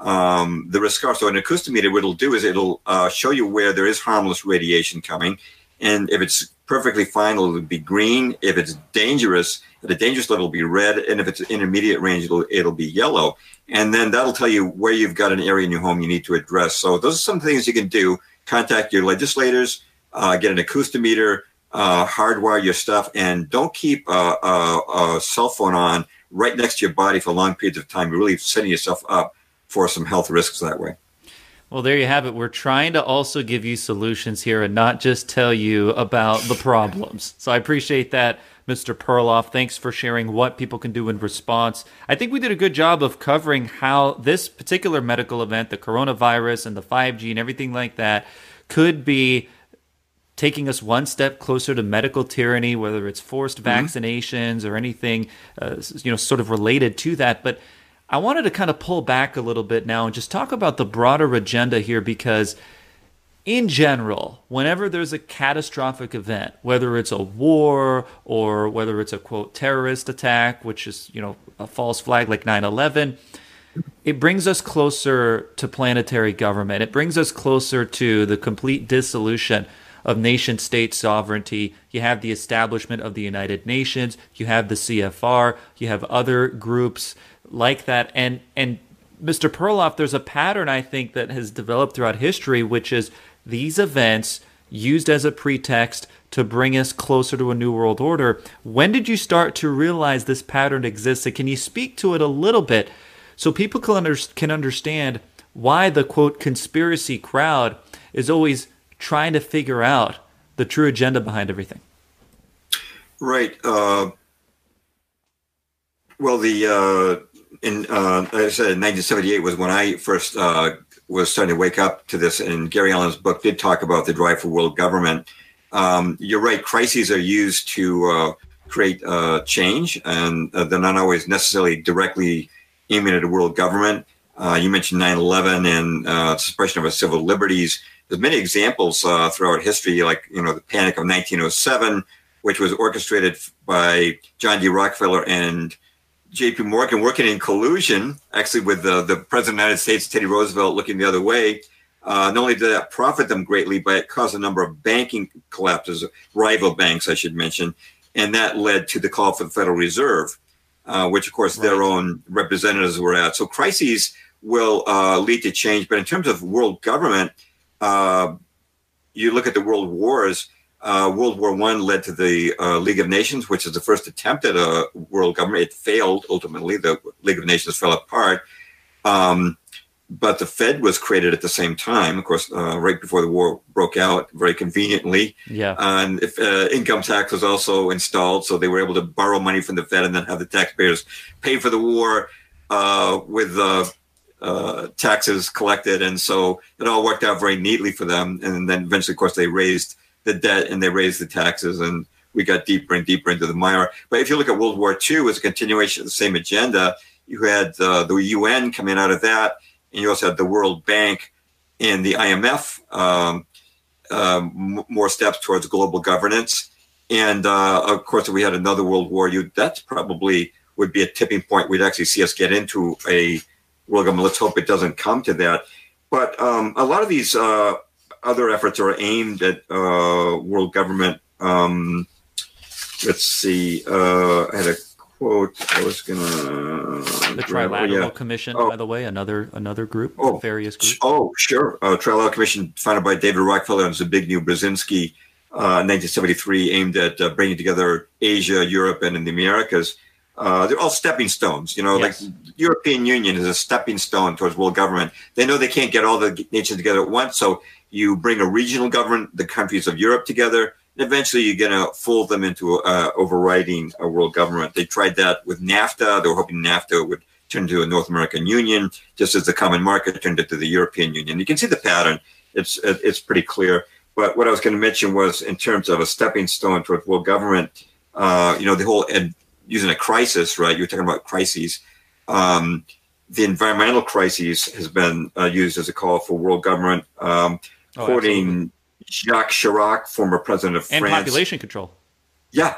um, the risks are. So an acoustimeter, what it'll do is it'll uh, show you where there is harmless radiation coming, and if it's perfectly fine, it'll be green. If it's dangerous, at a dangerous level, it'll be red, and if it's intermediate range, it'll it'll be yellow. And then that'll tell you where you've got an area in your home you need to address. So those are some things you can do. Contact your legislators, uh, get an acoustimeter, uh, hardwire your stuff, and don't keep a, a, a cell phone on right next to your body for long periods of time. You're really setting yourself up for some health risks that way. Well, there you have it. We're trying to also give you solutions here and not just tell you about the problems. So I appreciate that, Mister Perloff. Thanks for sharing what people can do in response. I think we did a good job of covering how this particular medical event, the coronavirus and the five G and everything like that, could be taking us one step closer to medical tyranny, whether it's forced mm-hmm. vaccinations or anything, uh, you know, sort of related to that. But I wanted to kind of pull back a little bit now and just talk about the broader agenda here, because in general, whenever there's a catastrophic event, whether it's a war or whether it's a, quote, terrorist attack, which is, you know, a false flag like nine eleven, it brings us closer to planetary government. It brings us closer to the complete dissolution of nation-state sovereignty. You have the establishment of the United Nations. You have the C F R. You have other groups like that. And and Mister Perloff, there's a pattern, I think, that has developed throughout history, which is these events used as a pretext to bring us closer to a new world order. When did you start to realize this pattern existed? Can you speak to it a little bit so people can, under, can understand why the, quote, conspiracy crowd is always trying to figure out the true agenda behind everything? Right. Uh, well, the uh, in uh, like I said, in nineteen seventy-eight was when I first uh, was starting to wake up to this, and Gary Allen's book did talk about the drive for world government. Um, you're right. Crises are used to uh, create uh, change, and uh, they're not always necessarily directly aiming at a world government. Uh, you mentioned nine eleven and uh, suppression of our civil liberties. There's many examples uh, throughout history, like, you know, the Panic of nineteen oh seven, uh, the Spanish Flu, uh, the Great Depression, uh, which was orchestrated by John D. Rockefeller and J P. Morgan, working in collusion, actually with the, the President of the United States, Teddy Roosevelt, looking the other way. Uh, not only did that profit them greatly, but it caused a number of banking collapses, rival banks, I should mention, and that led to the call for the Federal Reserve, uh, which, of course, right. their own representatives were at. So crises will uh, lead to change. But in terms of world government, uh, you look at the world wars, uh, World War One led to the uh, League of Nations, which is the first attempt at a world government. It failed, ultimately. The League of Nations fell apart. Um But the Fed was created at the same time, of course, uh, right before the war broke out, very conveniently. Yeah. And if, uh, income tax was also installed, so they were able to borrow money from the Fed and then have the taxpayers pay for the war uh, with uh, uh, taxes collected. And so it all worked out very neatly for them. And then eventually, of course, they raised the debt and they raised the taxes, and we got deeper and deeper into the mire. But if you look at World War Two as a continuation of the same agenda, you had uh, the U N coming out of that. And you also had the World Bank and the I M F, um, um, more steps towards global governance. And, uh, of course, if we had another world war, you that probably would be a tipping point. We'd actually see us get into a world government. Let's hope it doesn't come to that. But um, a lot of these uh, other efforts are aimed at uh, world government. Um, let's see. Uh, I had a quote. I was going to... The Trilateral oh, yeah. Commission, oh. by the way, another another group, oh. various groups. Oh, sure. Uh, Trilateral Commission founded by David Rockefeller and Zbigniew Brzezinski uh, in nineteen seventy-three, aimed at uh, bringing together Asia, Europe, and in the Americas. Uh, they're all stepping stones. You know, yes. like the European Union is a stepping stone towards world government. They know they can't get all the nations together at once, so you bring a regional government, the countries of Europe, together. Eventually, you're going to fold them into uh, overriding a world government. They tried that with NAFTA. They were hoping NAFTA would turn into a North American Union, just as the common market turned into the European Union. You can see the pattern. It's it's pretty clear. But what I was going to mention was, in terms of a stepping stone towards world government, uh, you know, the whole and using a crisis, right? You're talking about crises. Um, the environmental crisis has been uh, used as a call for world government, um, oh, quoting. Absolutely. Jacques Chirac, former president of and France. And population control. Yeah.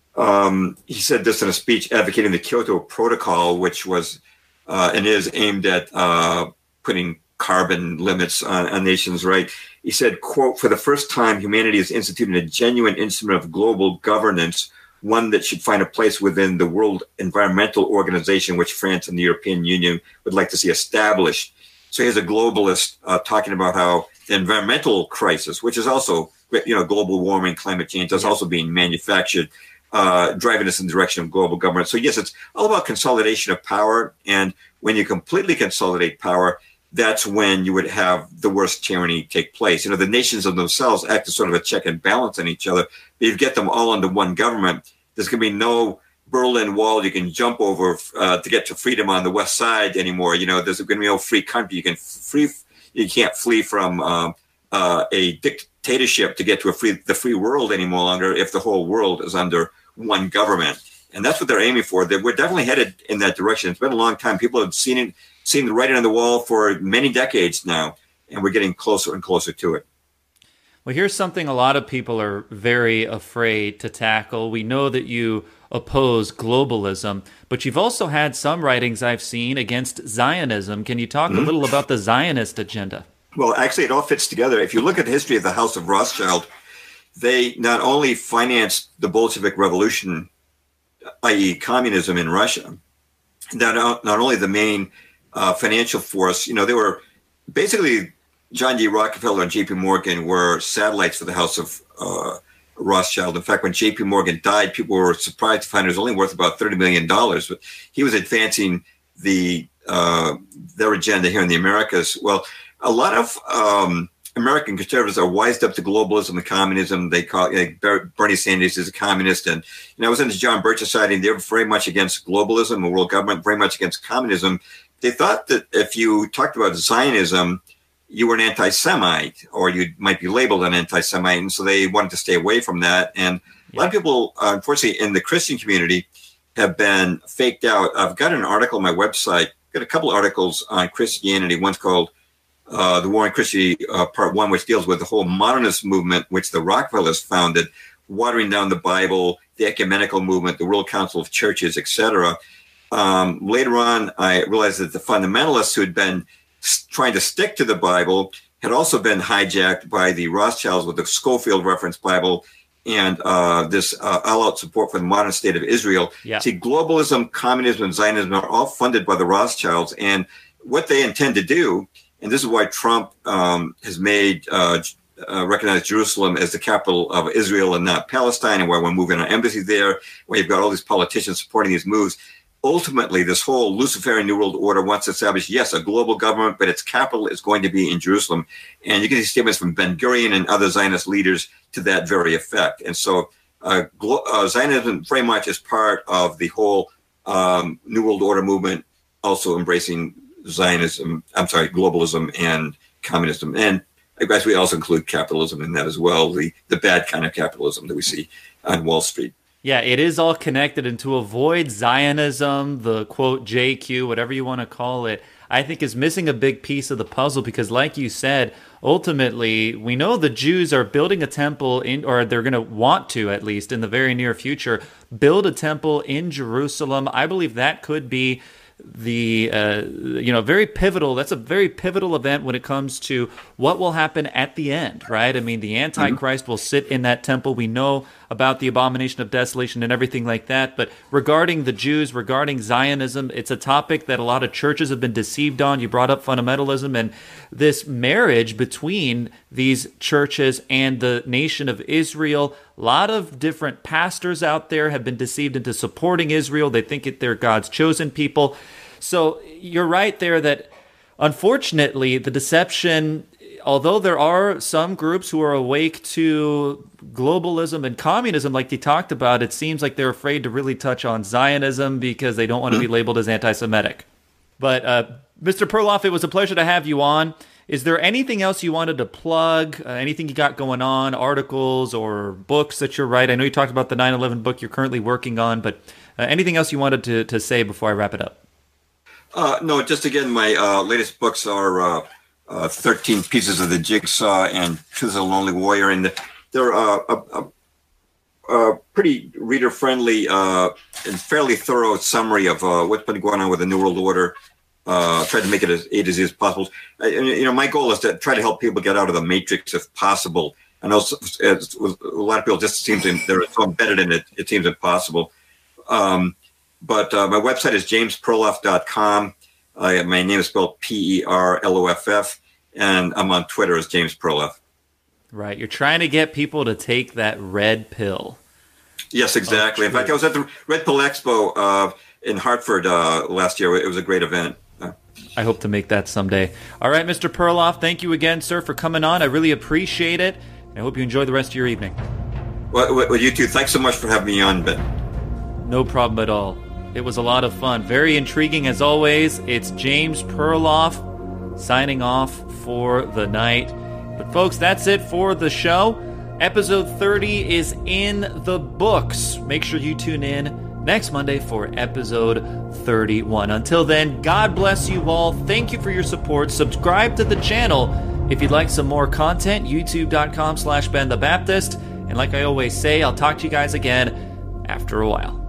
Um, he said this in a speech advocating the Kyoto Protocol, which was uh, and is aimed at uh, putting carbon limits on, on nations, right? He said, quote, "For the first time, humanity is instituting a genuine instrument of global governance, one that should find a place within the World Environmental Organization, which France and the European Union would like to see established." So here's a globalist uh, talking about how the environmental crisis, which is also, you know, global warming, climate change, is also being manufactured, uh, driving us in the direction of global government. So yes, it's all about consolidation of power. And when you completely consolidate power, that's when you would have the worst tyranny take place. You know, the nations of themselves act as sort of a check and balance on each other. But if you get them all under one government, there's going to be no Berlin Wall you can jump over uh, to get to freedom on the west side anymore. You know, there's going to be no free country. You can free, you can't flee from um, uh, a dictatorship to get to a free, the free world any longer if the whole world is under one government. And that's what they're aiming for. They, we're definitely headed in that direction. It's been a long time. People have seen it, seen the writing on the wall for many decades now, and we're getting closer and closer to it. Well, here's something a lot of people are very afraid to tackle. We know that you oppose globalism, but you've also had some writings I've seen against Zionism. Can you talk mm-hmm. a little about the Zionist agenda? Well, actually, it all fits together. If you look at the history of the House of Rothschild, they not only financed the Bolshevik Revolution, that is communism in Russia, not, not only the main uh, financial force, you know, they were basically John D. Rockefeller and J P. Morgan were satellites for the House of uh, Rothschild. In fact, when J P. Morgan died, people were surprised to find it was only worth about thirty million dollars. But he was advancing the uh, their agenda here in the Americas. Well, a lot of um, American conservatives are wised up to globalism and communism. They call like Bernie Sanders is a communist. And you know, I was in the John Birch Society, and they're very much against globalism and world government, very much against communism. They thought that if you talked about Zionism, you were an anti-Semite, or you might be labeled an anti-Semite, and so they wanted to stay away from that. And a lot of people, uh, unfortunately, in the Christian community have been faked out. I've got an article on my website, got a couple articles on Christianity. One's called uh, The War on Christianity, uh, Part One, which deals with the whole modernist movement, which the Rockefellers founded, watering down the Bible, the ecumenical movement, the World Council of Churches, et cetera. Um, later on, I realized that the fundamentalists who had been s- trying to stick to the Bible had also been hijacked by the Rothschilds with the Schofield Reference Bible and uh, this uh, all-out support for the modern state of Israel. Yeah. See, globalism, communism, and Zionism are all funded by the Rothschilds, and what they intend to do, and this is why Trump um, has made uh, uh, recognized Jerusalem as the capital of Israel and not Palestine, and why we're moving our embassy there, where you've got all these politicians supporting these moves. Ultimately, this whole Luciferian New World Order wants to establish, yes, a global government, but its capital is going to be in Jerusalem. And you can see statements from Ben-Gurion and other Zionist leaders to that very effect. And so uh, glo- uh, Zionism very much is part of the whole um, New World Order movement, also embracing Zionism, I'm sorry, globalism and communism. And I guess we also include capitalism in that as well, the, the bad kind of capitalism that we see on Wall Street. Yeah, it is all connected, and to avoid Zionism, the quote J Q, whatever you want to call it, I think is missing a big piece of the puzzle because, like you said, ultimately, we know the Jews are building a temple in, or they're going to want to, at least in the very near future, build a temple in Jerusalem. I believe that could be the uh, you know very pivotal. That's a very pivotal event when it comes to what will happen at the end, right? I mean, the Antichrist mm-hmm. will sit in that temple. We know about the abomination of desolation and everything like that. But regarding the Jews, regarding Zionism, it's a topic that a lot of churches have been deceived on. You brought up fundamentalism and this marriage between these churches and the nation of Israel. A lot of different pastors out there have been deceived into supporting Israel. They think it, they're God's chosen people. So you're right there that, unfortunately, the deception, although there are some groups who are awake to globalism and communism, like you talked about, it seems like they're afraid to really touch on Zionism because they don't want to be labeled as anti-Semitic. But uh, Mister Perloff, it was a pleasure to have you on. Is there anything else you wanted to plug? Uh, anything you got going on, articles or books that you're writing? I know you talked about the nine eleven book you're currently working on, but uh, anything else you wanted to, to say before I wrap it up? Uh, no, just again, my uh, latest books are uh, uh, thirteen Pieces of the Jigsaw and Truth of the Lonely Warrior, and they're uh, a, a, a pretty reader-friendly uh, and fairly thorough summary of uh, what's been going on with the New World Order. Uh, try to make it as A to Z as possible. I, you know, my goal is to try to help people get out of the matrix if possible. I know a lot of people just seem to, they're so embedded in it, it seems impossible. Um, but uh, my website is james perloff dot com. Uh, my name is spelled P E R L O F F, and I'm on Twitter as James Perloff. Right. You're trying to get people to take that red pill. Yes, exactly. Oh, in fact, I was at the Red Pill Expo uh, in Hartford uh, last year. It was a great event. I hope to make that someday. All right, Mister Perloff, thank you again, sir, for coming on. I really appreciate it. I hope you enjoy the rest of your evening. Well, well, you too. Thanks so much for having me on, Ben. No problem at all. It was a lot of fun. Very intriguing as always. It's James Perloff signing off for the night. But folks, that's it for the show. Episode thirty is in the books. Make sure you tune in next Monday for episode thirty-one. Until then, God bless you all. Thank you for your support. Subscribe to the channel if you'd like some more content. YouTube.com slash Ben the Baptist. And like I always say, I'll talk to you guys again after a while.